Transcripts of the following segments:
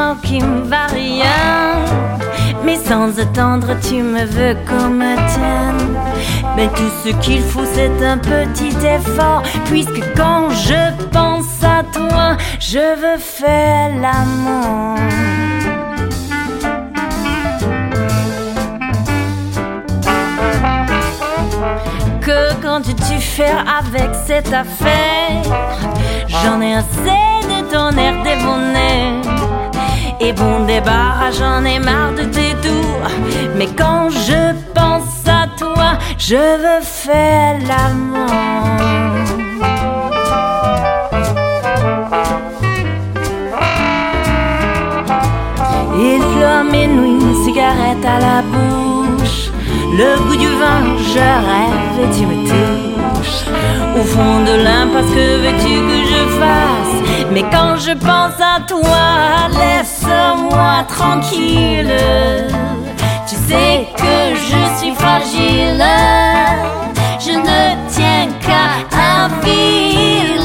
sentiment qui me va rien. Mais sans attendre, tu me veux qu'on me tienne. Mais tout ce qu'il faut, c'est un petit effort. Puisque quand je pense à toi, je veux faire l'amour. Que comptes-tu faire avec cette affaire? J'en ai assez de ton air déboné. Et bon débarras, j'en ai marre de tes tours. Mais quand je pense à toi, je veux faire l'amour. Il pleut à minuit, une cigarette à la bouche. Le goût du vin, je rêve et tu me touches. Au fond de l'impasse, que veux-tu que je fasse? Mais quand je pense à toi, laisse-moi tranquille. Tu sais que je suis fragile. Je ne tiens qu'à un fil.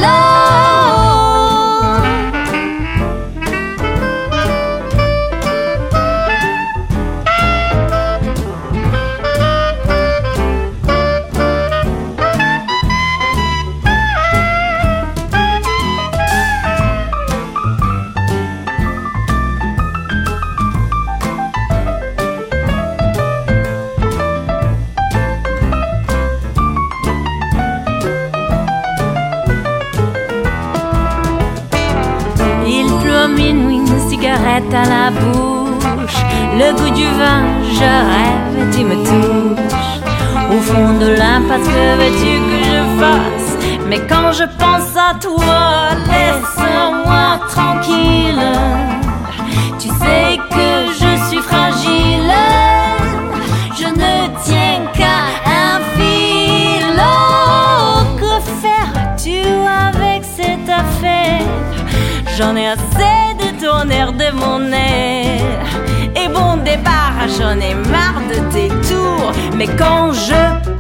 Minuit, une cigarette à la bouche. Le goût du vin, je rêve et tu me touches. Au fond de l'impasse, que veux-tu que je fasse? Mais quand je pense à toi, laisse-moi tranquille. Tu sais que je suis fragile. Je ne tiens qu'à un fil. Oh, que feras-tu avec cette affaire? J'en ai assez de ton air, de mon air. Et bon débarras, j'en ai marre de tes tours. Mais quand je